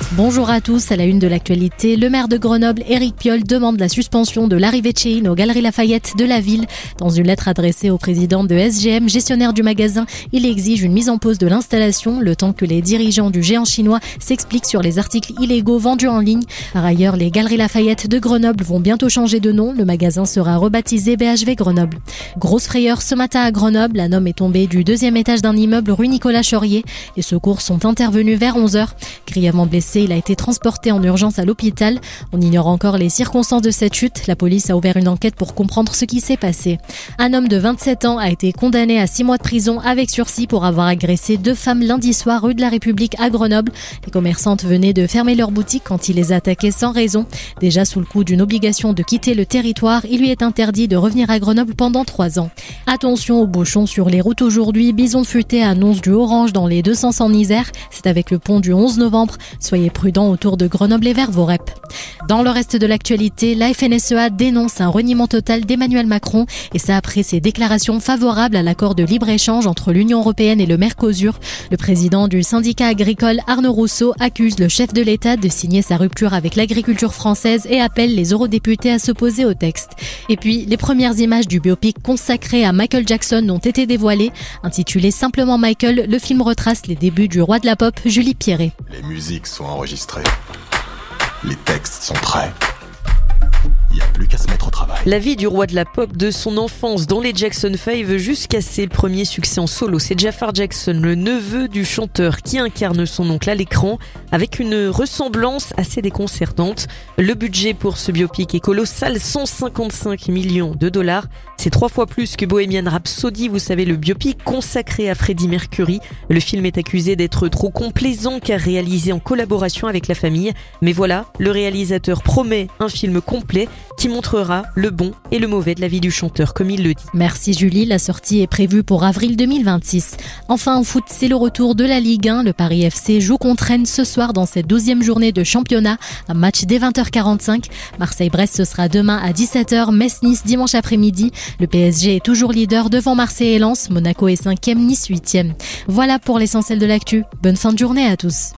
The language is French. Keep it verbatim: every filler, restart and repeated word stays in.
Bonjour à tous, à la une de l'actualité, le maire de Grenoble, Éric Piolle, demande la suspension de l'arrivée de Shein aux Galeries Lafayette de la ville. Dans une lettre adressée au président de S G M, gestionnaire du magasin, il exige une mise en pause de l'installation, le temps que les dirigeants du géant chinois s'expliquent sur les articles illégaux vendus en ligne. Par ailleurs, les Galeries Lafayette de Grenoble vont bientôt changer de nom, le magasin sera rebaptisé B H V Grenoble. Grosse frayeur ce matin à Grenoble, un homme est tombé du deuxième étage d'un immeuble rue Nicolas Chaurier. Les secours sont intervenus vers onze heures. Grièvement blessé, il a été transporté en urgence à l'hôpital. On ignore encore les circonstances de cette chute. La police a ouvert une enquête pour comprendre ce qui s'est passé. Un homme de vingt-sept ans a été condamné à six mois de prison avec sursis pour avoir agressé deux femmes lundi soir rue de la République à Grenoble. Les commerçantes venaient de fermer leur boutique quand il les attaquait sans raison. Déjà sous le coup d'une obligation de quitter le territoire, il lui est interdit de revenir à Grenoble pendant trois ans. Attention aux bouchons sur les routes aujourd'hui. Bison Futé annonce du orange dans les deux sens en Isère. C'est avec le pont du onze novembre. Soyez prudents autour de Grenoble et vers vos reps. Dans le reste de l'actualité, la F N S E A dénonce un reniement total d'Emmanuel Macron et ça après ses déclarations favorables à l'accord de libre-échange entre l'Union européenne et le Mercosur. Le président du syndicat agricole Arnaud Rousseau accuse le chef de l'État de signer sa rupture avec l'agriculture française et appelle les eurodéputés à s'opposer au texte. Et puis, les premières images du biopic consacré à Michael Jackson ont été dévoilées. Intitulé simplement Michael, le film retrace les débuts du roi de la pop, Julie Pierret. Les musiques sont enregistrées. Les textes sont prêts. Il n'y a plus qu'à se mettre au travail. La vie du roi de la pop de son enfance dans les Jackson cinq jusqu'à ses premiers succès en solo. C'est Jafar Jackson, le neveu du chanteur qui incarne son oncle à l'écran avec une ressemblance assez déconcertante. Le budget pour ce biopic est colossal, cent cinquante-cinq millions de dollars. C'est trois fois plus que Bohemian Rhapsody, vous savez, le biopic consacré à Freddie Mercury. Le film est accusé d'être trop complaisant car réalisé en collaboration avec la famille. Mais voilà, le réalisateur promet un film complet qui montrera le bon et le mauvais de la vie du chanteur, comme il le dit. Merci Julie, la sortie est prévue pour avril deux mille vingt-six. Enfin en foot, c'est le retour de la Ligue un. Le Paris F C joue contre Rennes ce soir dans cette douzième journée de championnat. Un match dès vingt heures quarante-cinq. Marseille-Brest, ce sera demain à dix-sept heures. Metz-Nice dimanche après-midi. Le P S G est toujours leader devant Marseille et Lens. Monaco est cinquième, Nice huitième. Voilà pour l'essentiel de l'actu. Bonne fin de journée à tous.